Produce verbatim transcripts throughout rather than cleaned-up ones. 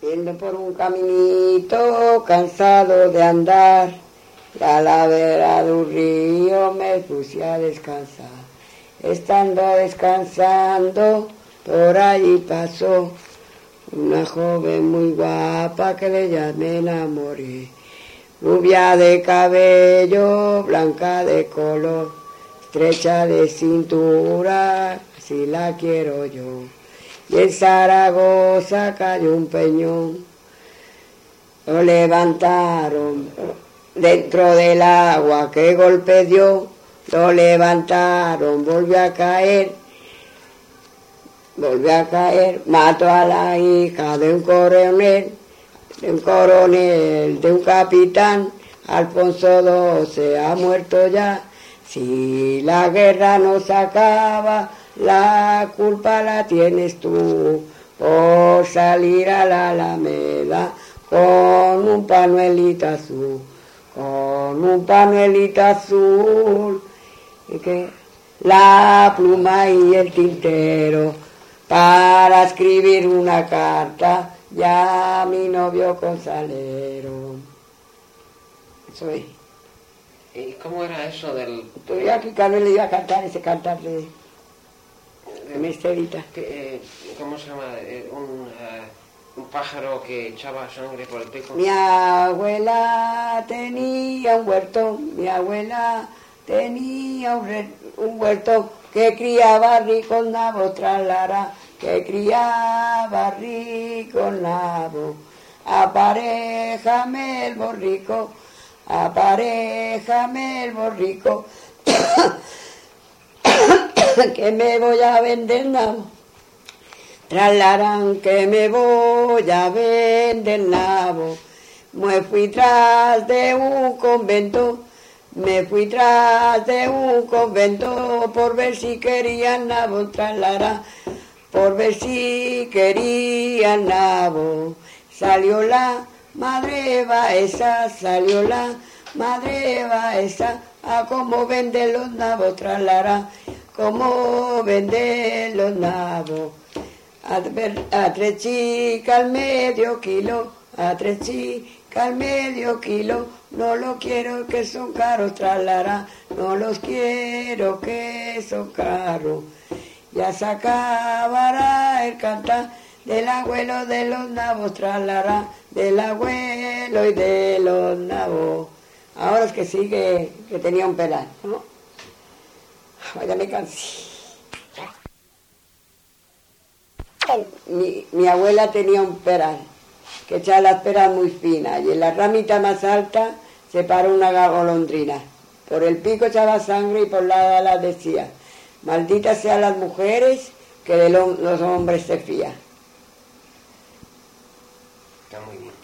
Yendo por un caminito, cansado de andar, a la vera de un río me puse a descansar. Estando descansando, por allí pasó una joven muy guapa que de ella me enamoré. Rubia de cabello, blanca de color, estrecha de cintura, así la quiero yo. Y en Zaragoza cayó un peñón, lo levantaron dentro del agua, que golpe dio, lo levantaron, volvió a caer, volvió a caer, mató a la hija de un coronel, de un coronel, de un capitán, Alfonso doce ha muerto ya. Si la guerra no se acaba, la culpa la tienes tú por salir a la Alameda con un pañuelito azul, con un pañuelito azul, y que la pluma y el tintero para escribir una carta ya a mi novio Gonzalero. Eso es. ¿Y cómo era eso del...? Estoy aquí, Carmen le iba a cantar ese cantar de, de Mesterita. Eh, ¿Cómo se llama? Eh, un, uh, un pájaro que echaba sangre por el pico. Mi abuela tenía un huerto, mi abuela tenía un, re, un huerto que criaba rico nabo, tralara, que criaba rico nabo. Aparéjame el borrico, aparéjame el borrico, que me voy a vender nabo. Tralarán que me voy a vender nabo. Me fui tras de un convento, me fui tras de un convento, por ver si querían nabo, tralará, por ver si querían nabo. Salió la madre baeza, salió la madre baeza, a cómo venden los nabos, tralará, cómo venden los nabos. A, a tres chicas al medio kilo, a tres chicas al medio kilo, no lo quiero que son caros, tralará, no los quiero que son caros. Ya se acabará el cantar del abuelo de los nabos, tralará, del abuelo y de los nabos. Ahora es que sigue, que tenía un pelar, ¿no? Vaya, me cansé. Mi, mi abuela tenía un peral, que echaba las peras muy finas, y en la ramita más alta se paró una golondrina. Por el pico echaba sangre y por la ala decía: malditas sean las mujeres que de lo, los hombres se fían. Está muy bien.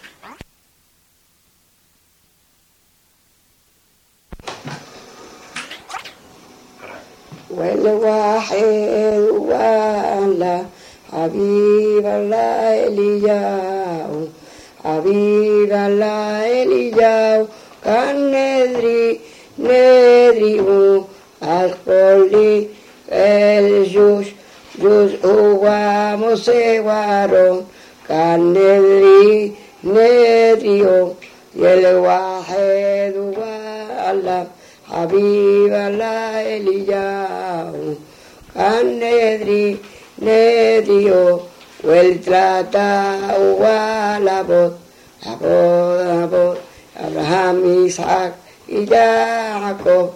والواحد ولا حبيب الله إلياو حبيب الله إلياو كان ندري ندري أسقولي الجوش جوز هو مسوارون كان ندري ندري والواحد ولا حبيب الله إلياو كان ندري ندريو والتلاتا والابوت أبوت أبوت أبراهام إسحاق يعقوب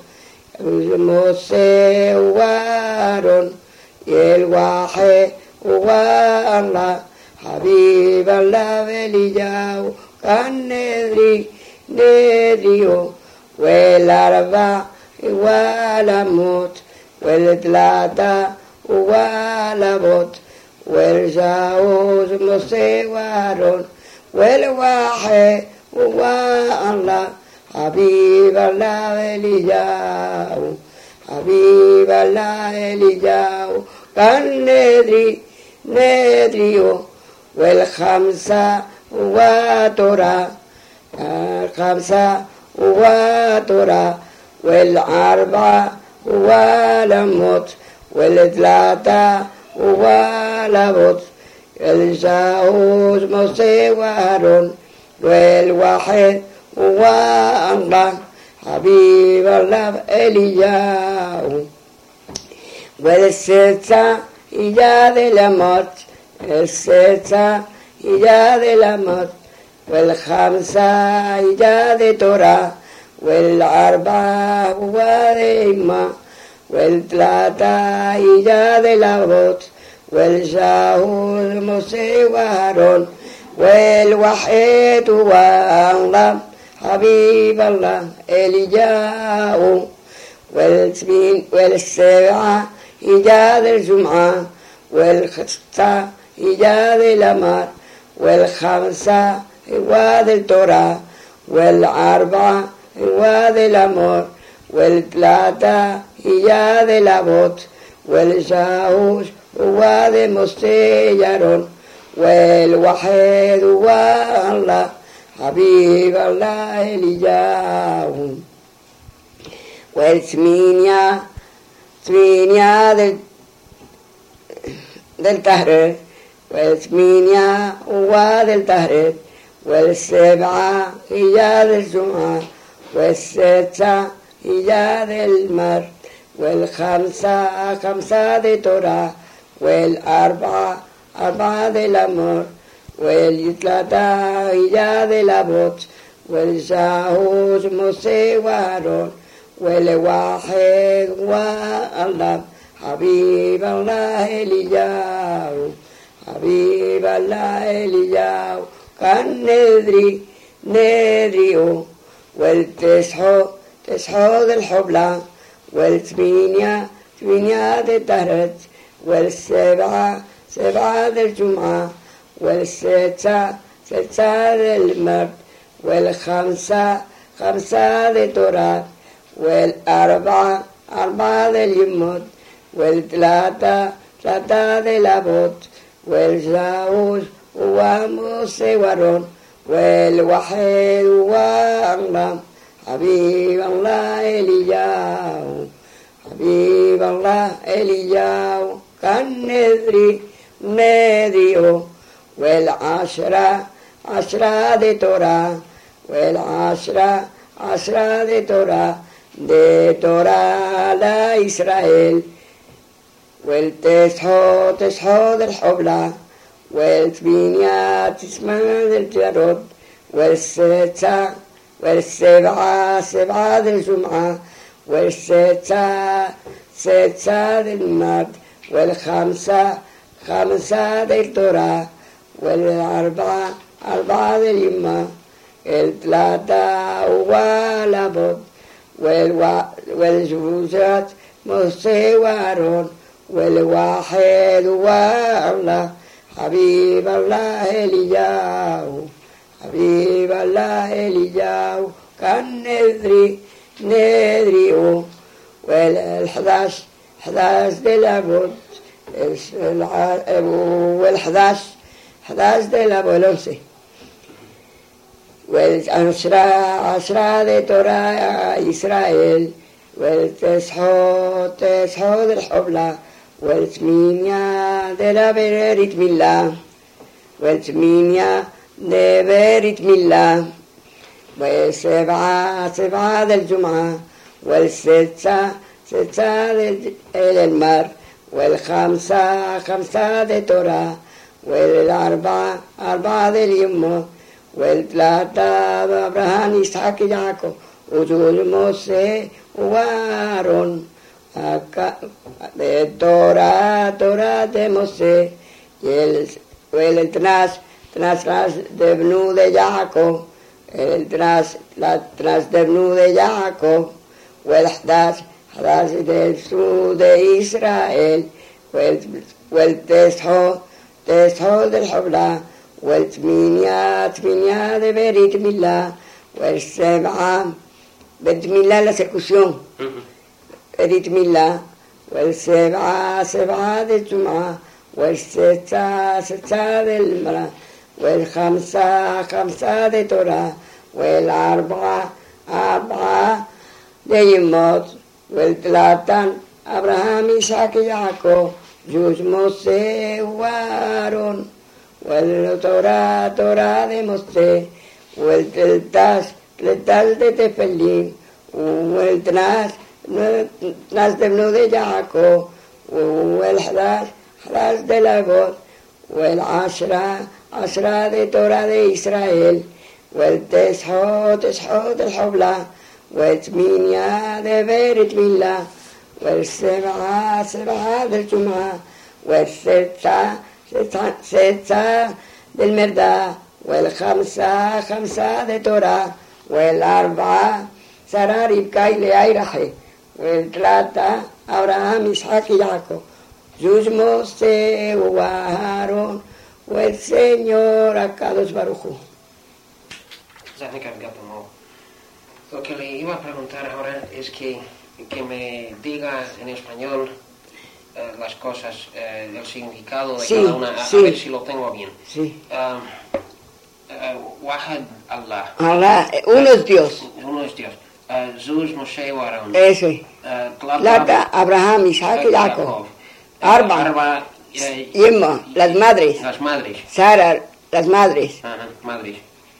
موسى وهارون الواحد والله حبيب الله إلياو كان ندري ندريو والأربع والأموت والثلاثة والأبوت والجاوز موسى وهارون والواحد والله حبيب الله إلياو حبيب الله إلياو كان ندري ندريو والخمسة وترى الخمسة وترى والأربعة والأموت والثلاثة والأبوت والجاوز موسى وهارون والواحد هو الله حبيب الله إلياهو والستة إيجاد الموت الستة إيجاد الموت والخمسة إيجاد تورا والأربعة هو الإمام والثلاثة إيجاد الأبوت والجاهل موسى وهارون والوحيد هو الله حبيب الله إلياهو والسبين والسبعة إيجاد الجمعة والخمسة إيجاد الأمر والخمسة إيجاد التوراة والأربعة إيجاد الأمر والثلاثة إيجاد الأبوت والجاهوش هو مستيجر والوحيد هو الله حبيب الله إلياهو والثمانية ثمانية del, del تحرير والثمانية هو del تحرير والسبعة إيجاد الجمعة والستة إيجاد المر والخمسة خمسة دي تورا والأربعة أربعة دي الأمر والثلاثة إيجاد الأبوت والجاهوز موسى وهارون والواحد هو الله حبيب الله إلياهو حبيب الله إلياهو كان ندري ندريو والتسعة تسعة الحبلة والثمانية ثمانية التهرت والسبعة سبعة الجمعة والستة ستة المرد والخمسة خمسة التراث والأربعة أربعة اليمود والثلاثة ثلاثة الأبوت والجاوز هو موسى وهارون والوحيد هو الله حبيب الله إلياهو حبيب الله إلياهو كان ندري ندريو والعشرة عشرة دي تورا والعشرة عشرة دي تورا دي تورا لا إسرائيل والتسعة تسعة الحبلة والثمانية تسعة الجرود والستة والسبعة سبعة الجمعة والستة ستة المرد والخمسة خمسة التوراة والأربعة أربعة اليمة الثلاثة والأبوت والزوجات موسى وهارون والواحد هو الله حبيب الله إلياهو حبيب الله إلياهو كان ندري ندريو والحداش حداش دي الأبوت والحداش حداش دي الأبولونسي والعشرة عشرة دي تورا إسرائيل والتسعة تسعة دي الحبلة والثمانية دي لبريت ملا والثمانية دي بريت ملا والسبعة سبعة دي الجمعة والستة ستة دي المر والخمسة خمسة دي تورا والأربعة أربعة دي اليمة والثلاثة أبراهام إسحاق يعقوب وجود موسى وهارون de Torah, Torah de Mosé, y el, el tras, tras, tras de Bnu de Jacob, el tras, la tras de Bnu de Jacob, o el Hadash, Hadash del sur de Israel, o el, o el Tesho, Tesho del Hobla, o el Tminia, Tminia de Berit Milá, o el Seba, Berit Milá la ejecución. بريت ميلا والسبعة سبعة الجمعة والستة ستة المرأة والخمسة خمسة تورا والأربعة أربعة يموت والثلاثة أبراهام إسحاق يعقوب جوز موسى وهارون Well Torah, Torah de Moshe, Well Tletas, Tletas de Tefelim, Well Tnas, Tnas de Bnu de Jacob, Well Hadash, Hadash de Labot, Well Ashra, Ashra de Torah de Israel, Well Tesho, Tesho del Hobla, Well Tminia de Berit Mila, Well Seba, Seba del Chumah, Well Setza, Setza, Setza del Merda, Well Hamsa, Hamsa de Torah, Well Arba, Sarah, Ribka y Lea y Rachel, Well Tlata, Abraham, Isaac y Jacob, Yus Moshe, Aharon, Well Señor, Akadosh Baruch Hu. I think I've got them all. Lo que le iba a preguntar ahora es que, que me diga en español eh, las cosas, eh, el significado de Sí, cada una, a, sí. a ver si lo tengo bien. Sí. Um, eh, Wahad Allah. Allah, uno es Dios. Uno es Dios. Uh, Zuz, Moshe, Aarón. Eso es. Uh, Plata, Abraham, Isaac y Jacob. Arba, Arba, eh, Yemma, las madres. las madres. Sara, las madres. Ajá, madres.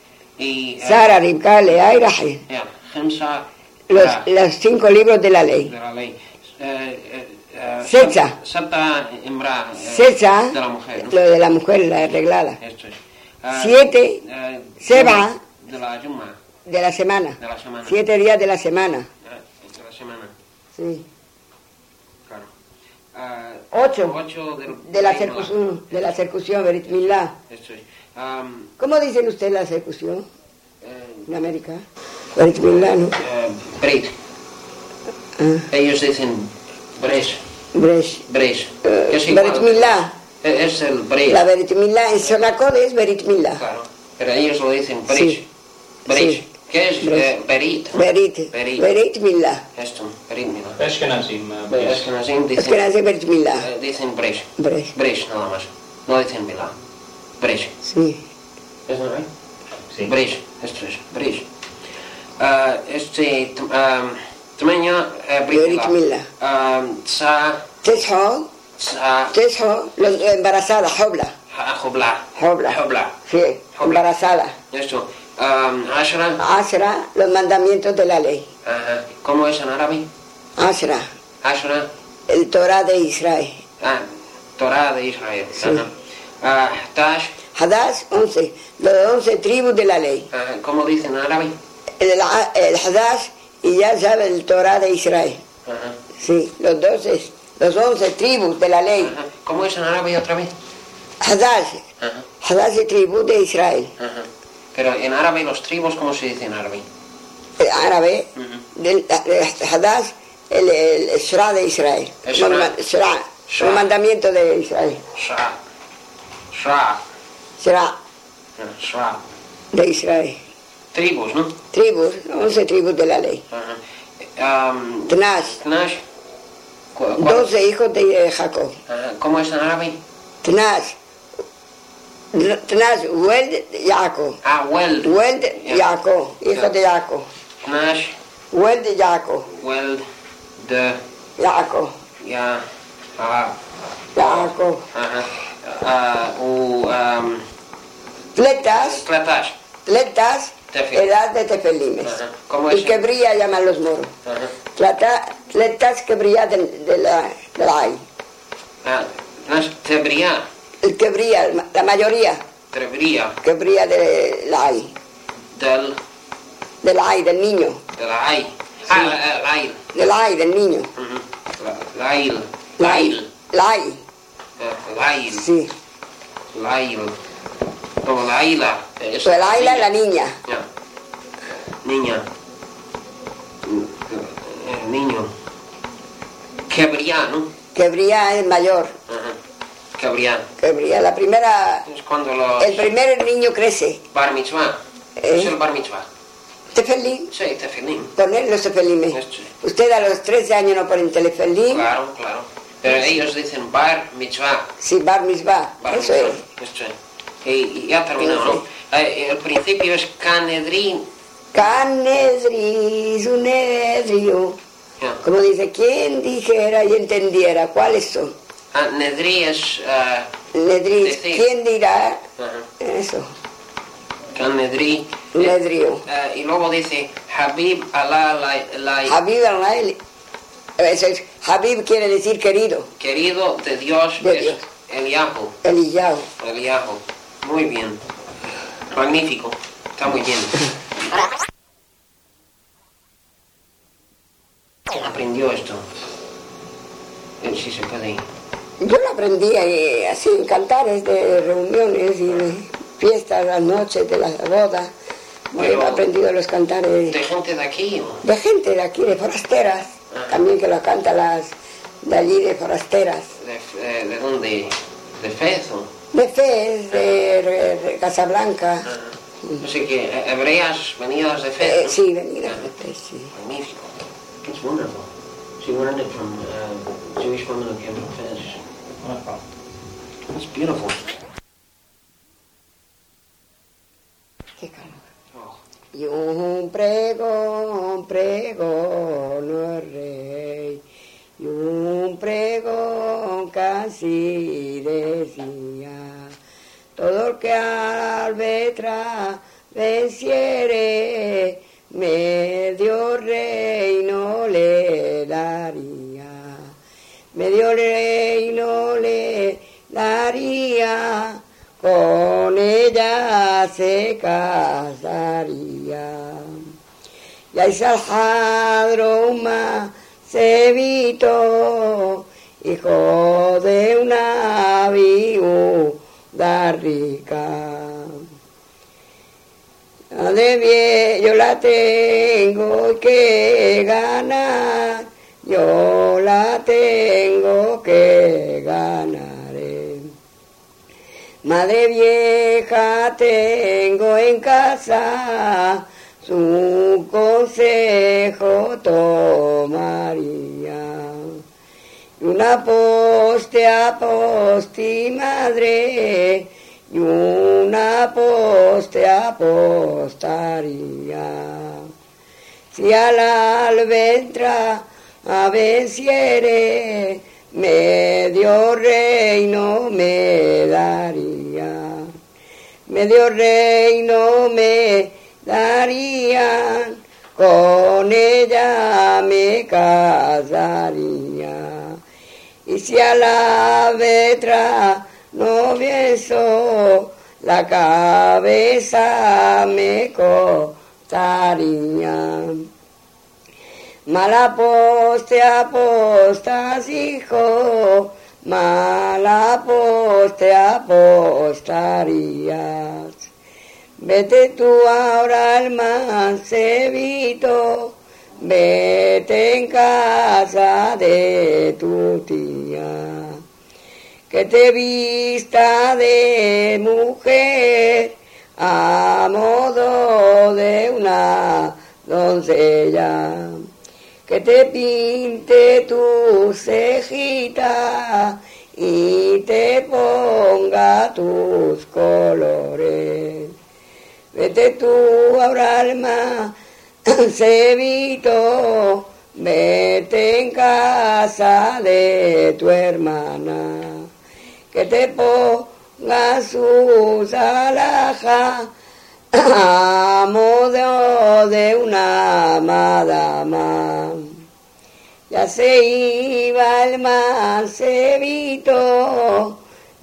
Y, eh, Sara, Ribka, Lea y Rachel. ya, Hamsa, Los, Ra, los cinco libros de la ley. de la ley. Eh, eh, eh, Setza. Sata, Imra, eh, Setza, de la mujer, ¿no? lo de la mujer, la arreglada. Esto es. Ah, Siete, eh, Seba, de la Yuma, de la semana. de la semana. Siete días de la semana. Eh, de la semana, Sí. claro. Ah, Ocho, ocho del, de la del- circuncisión, de la circuncisión, Berit Milá. Esto es. Um, ¿Cómo dicen ustedes la circuncisión eh, en América? Berit Milá, ¿no? eh, Brit. Ah, Ellos dicen Bresh. Bresh. Bresh. Eh, Que es igual. Berit Milá. Eh, Es el Bresh. La Berit Milá en Sonacod es Berit Milá. Claro. Pero ellos lo dicen Bresh. Sí. Bresh. Sí. ¿Qué es? Bresh. Eh, Berit. Berit. Berit. Berit Milá. Esto, Berit, mira. Ashkenazim, uh, Es Bresh. que así Es dicen, que nace Berit Milá. eh, dicen Bresh. Bresh. Bresh nada más. No dicen Milá. Bresh. Sí. ¿Es no right? Sí. Bresh. Esto es. Bresh. Ah, este, um, tamaño, eh, Berit Milá. Um, Tsa, Tesho, Tsa, Tesho, los- embarazada, Hobla. Hobla. Hobla. Hobla. Sí, Hobla. embarazada. Esto. Um, Ashra. Ashra, los mandamientos de la ley. Ajá. ¿Cómo es en árabe? Ashra, Ashra. el Torah de Israel. Ah, Torah de Israel. Sí. Ajá. Ah, Tash. Hadash, once, los once tribus de la ley. Ajá. ¿Cómo dicen en árabe? El, el Hadash, y ya sabe el Torah de Israel. Ajá. Sí, los doce, los once tribus de la ley. Ajá. ¿Cómo es en árabe otra vez? Hadash, Ajá. Hadash y tribus de Israel. Ajá. Pero en árabe los tribus, ¿cómo se dice en árabe? El árabe, Ujú. del el Hadash, el, el Shra de Israel. El Shra. Manda- Shra, Shra. el mandamiento de Israel. Shra. Shra. Shra Ah, Shra. de Israel. Tribus, ¿no? Tribus, once tribus de la ley. Ajá. Um, Tnash, Tnash. ¿Cu- cuál- doce hijos de Jacob. Ajá. ¿Cómo es en árabe? Tnash, Tnash, Weld, Jacob. Ah, Weld. Weld, Ya. Jacob, hijos de Jacob. Tnash. Weld, Jacob, Weld. De. Jacob, Ya. Ah. Jacob. Ajá. Ah, u. Um, Tletas, Tlatash. tletas, Tefil. edad de tefelimes. Ajá. ¿Cómo es? Y que brilla llaman los moros. Ajá. Tlata- Tletas que brilla de, de la, de la hay. Ah, Tnash. Tebria. El que brilla, el ma- la mayoría Tebria. que brilla de la hay. Del. De la hay, del niño. De la Ai. Ah, la, la, la Il. De la hay, del niño. Ujú. La, la Il. La La hay. Il. La hay, Eh, La Il. sí. La Il. Como la Aila. Es Pues la hay es la niña. Ya. Niña. Eh, niño. Quebría, ¿no? Que brilla el mayor. Ajá. Quebría. Que brilla la primera. Es cuando los... El primer niño crece. Bar mitzvah. Eh. Es el bar mitzvah. Tefelín. Sí, tefilín. Poner los tefelimes. Esto. Usted a los trece años no pone tefelín. Claro, claro. Pero ellos dicen bar mitzvah. Sí, bar mitzvah. Bar Eso mitzvah. es. Esto es. Y, y ya terminó, ¿no? Eh, el principio es Canedrín. Canedri, Sunedrio. Ya. Como dice, ¿quién dijera y entendiera cuáles son? Ah, Nedri es... ah, Nedri, decir. ¿quién dirá Ajá. eso? Can Nedri. Nedrio. Ah, y luego dice, Habib Allah la, la- Habib al-Lail. Eso es, Habib quiere decir querido, querido de Dios, De es Dios. Eliyahu. Eliyahu. Eliyahu. Muy bien. Magnífico. Está muy bien. Aprendió esto. Eh, Si se puede. Yo lo aprendí ahí, así en cantares de reuniones y de fiestas, las noches de las bodas. Pero- Yo he aprendido los cantares ¿De gente de aquí o...? de gente de aquí, de forasteras, Ajá. también que lo cantan las de allí, de forasteras. ¿De, eh, de dónde? ¿De Fez o...? De Fez, de, de- de Casablanca. Ah, no sé qué. eh, Hebreas venidas de Fez. Eh, ¿no? sí, venidas Ah, de Fez, sí. Magnífico. It's wonderful. See, we're learning from uh, Jewish women who came from Fez. It's beautiful. Qué calor. Oh. Y un pregón, pregón, no es rey. Y un pregón casi decía, todo el que albetra venciere, medio reino le daría, medio reino le daría, con ella se casaría. Y ahí Salhadroma Cevito, hijo de una viuda rica. De bien, yo la tengo que ganar, yo la tengo que ganar. eh. Madre vieja tengo en casa, su consejo tomaría. Y una poste a posti madre, y una poste apostaría. Si a la albentra a venciere, medio reino me daría, medio reino me darían, con ella me casaría. Y si a la vetra no beso, la cabeza me cortaría. Mala poste apostas, hijo, mala poste apostarías. Vete tú ahora al mancebito, vete en casa de tu tía, que te vista de mujer a modo de una doncella, que te pinte tu cejita y te ponga tus colores. Vete tú ahora al mancebito, vete en casa de tu hermana, que te ponga sus alhajas a modo de una madama. Ya se iba el mancebito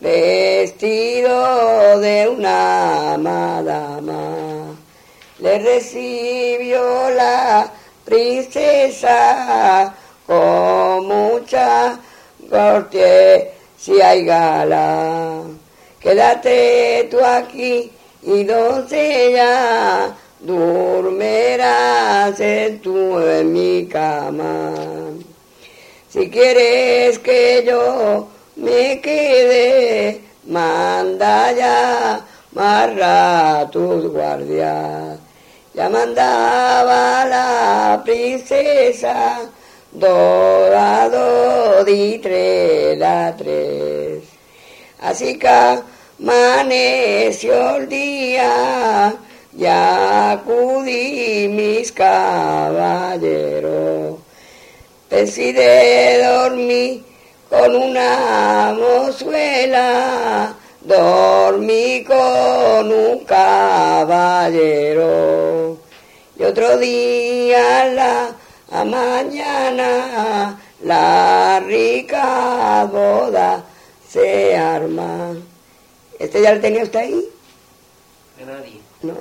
vestido de una madama. Le recibió la princesa con mucha cortesía y gala. Quédate tú aquí y doncella, dormirás en tu en mi cama. Si quieres que yo me quede, manda ya marra tus guardias. Ya mandaba la princesa, dos a dos y tres a tres. Así que amaneció el día, ya acudí mis caballeros. Decidí dormir con una mozuela, dormí con un caballero. Y otro día a la a mañana la rica boda se arma. ¿Este ya lo tenía usted ahí? De nadie. No.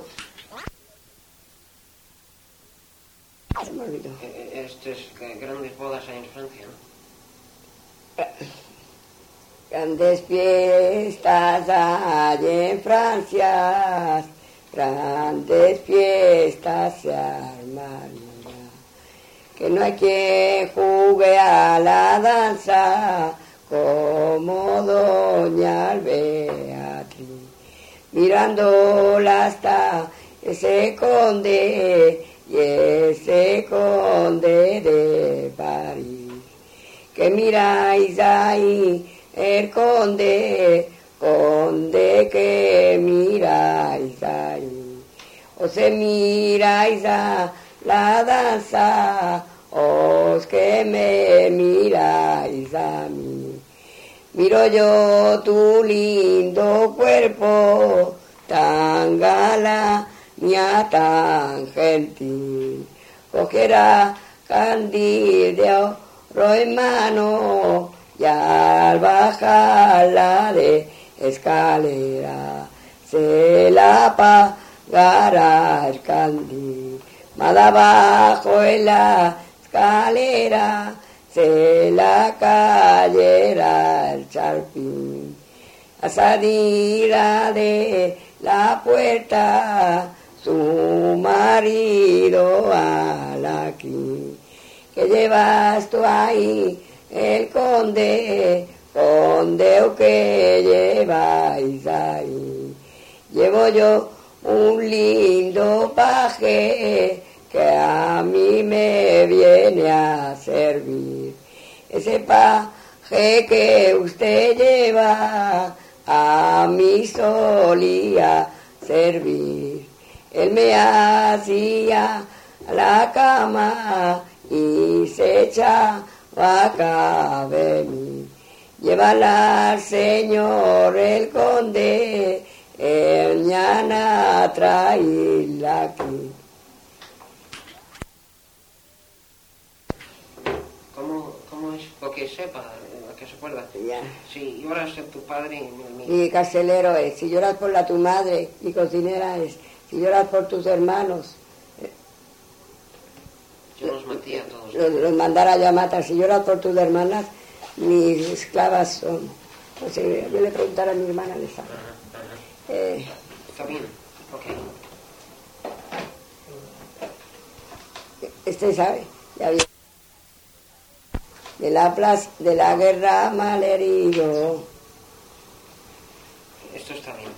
Se me olvidó. Estas grandes bodas hay en Francia, ¿no? Grandes fiestas hay en Francia, grandes fiestas se arman ya. Que no hay quien juegue a la danza como doña Beatriz. Mirándola hasta ese conde y ese conde de París. Que miráis ahí el conde, conde que miráis ahí. O se miráis a la danza, os que me miráis a mí. Miro yo tu lindo cuerpo, tan galán, tan gentil. Cogerá candil de oro en mano y al bajar la de escalera se la apagará el candil. Más abajo en la escalera se la cayera el charpín. A salida de la puerta su marido al aquí. Que llevas tú ahí el conde, conde o que lleváis ahí. Llevo yo un lindo paje que a mí me viene a servir. Ese paje que usted lleva a mí solía servir. Él me hacía la cama y se echaba a de mí. Llévala al señor el conde, el ñana traíla aquí. ¿Cómo, ¿Cómo es? Lo que sepa, lo que se acuerda. Ya. Si lloras por tu padre y mi... Mi carcelero es, si lloras por la tu madre, mi cocinera es, si lloras por tus hermanos, Yo los maté a todos. los, los mandara yo a matar. Si lloras por tus hermanas, mis esclavas son. No sé, yo le preguntara a mi hermana, le sabe. Ajá, ajá. Eh, Está bien, ok. este sabe, ya vi. De la plaza, de la guerra malherido. Esto está bien.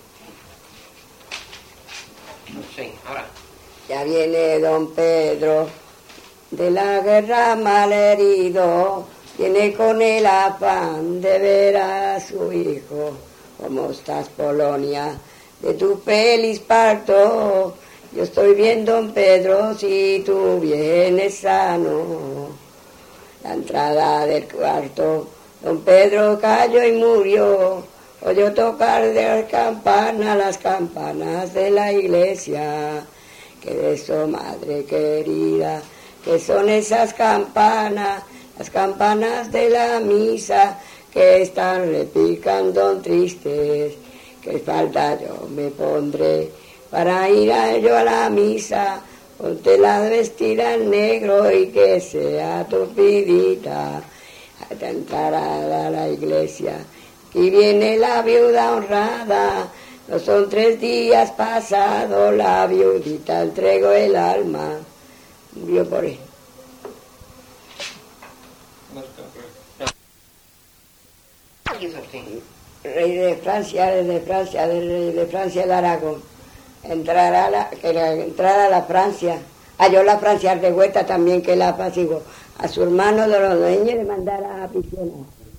Sí, ahora. Ya viene don Pedro de la guerra malherido, viene con el afán de ver a su hijo. ¿Cómo estás, Polonia? De tu feliz parto, yo estoy bien, don Pedro, si tú vienes sano. La entrada del cuarto, don Pedro cayó y murió. Oyó tocar de las campanas, las campanas de la iglesia. Que de eso, madre querida, que son esas campanas, las campanas de la misa, que están repicando tristes. Que falta yo me pondré para ir a yo a la misa. Ponte la vestida en negro y que sea tupidita. Hasta entrar a la iglesia. Y viene la viuda honrada. No son tres días pasados, la viudita entregó el alma. Murió por él. Rey de Francia, desde Francia, del rey de Francia el Aragón. Entrar a la, que era, entrar a la Francia. Halló la Francia revuelta también, que la apaciguó. A su hermano de los dueños le mandara a prisión.